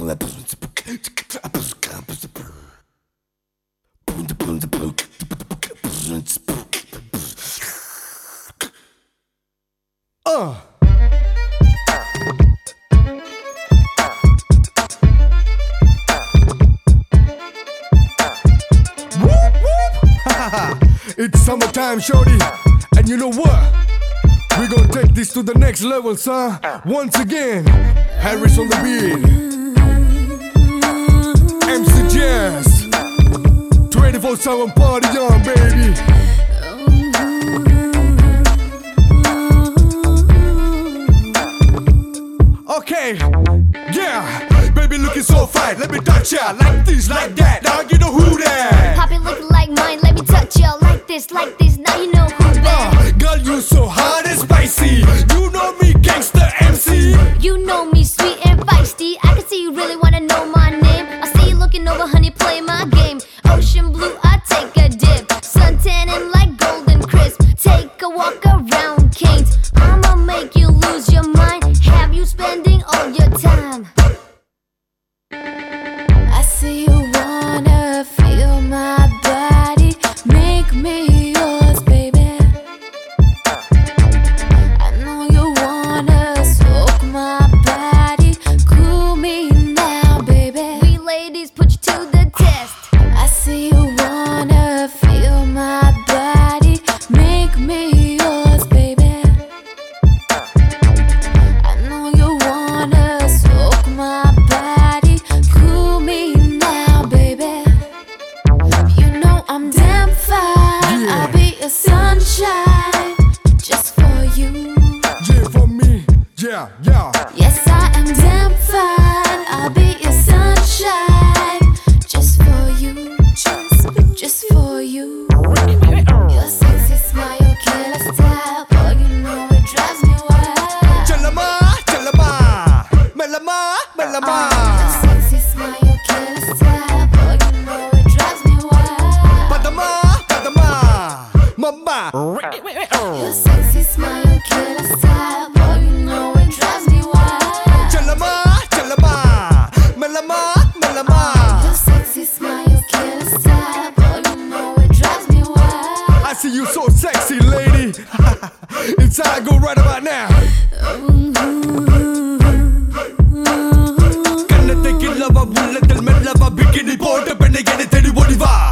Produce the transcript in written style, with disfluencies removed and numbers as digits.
It's summertime, shorty, and you know what? We gonna take this to the next level, son. Once again, Harris on the beat, MC Jazz, 24/7 party on, baby. Okay, yeah, baby looking so fine. Let me touch ya like this, like that. Now you know who that. Poppy looking like mine. Let me touch ya like this, like this. Now you know who that. Girl, you so hot and spicy. You know me, gangster MC. You know me, sweet and feisty. I can see you really wanna know my name. I see you looking over, honey, play my game. Ocean blue, I take a dip. Suntanning like golden crisp. Take a walk around Kings. I'ma make you lose your mind. Have you spending all your time? I see you wanna feel my body, make me yours, baby. I know you wanna soak my body, cool me now, baby. We ladies put you to the test. I see you wanna feel my body, make me yours, baby. I know you wanna soak my body, cool me now, baby. You know I'm damn fine, I'll be your sunshine, just for you. Yeah, for me, yeah, yeah. Yes, I am damn fine, I'll be your sunshine, just for you, just for you. Your sexy smile, your killer style, boy, you know it drives me wild. Chalama, chalama, melama, melama. Your sexy smile, your killer style, boy, you know it drives me wild. Padama, padama, mama. Your sexy smile, your killer style, boy, you know it drives me wild. Chalama, chalama, melama, melama. Your sexy smile, your killer style, boy, you know it drives me wild. I see you so sexy, lady. It's how I go right about now. கண்ணத்தை கிள்ளவா உள்ளத்தில் மெல்லவா bikini போட்ட பெண்ணை என்னை தேடி ஓடிவா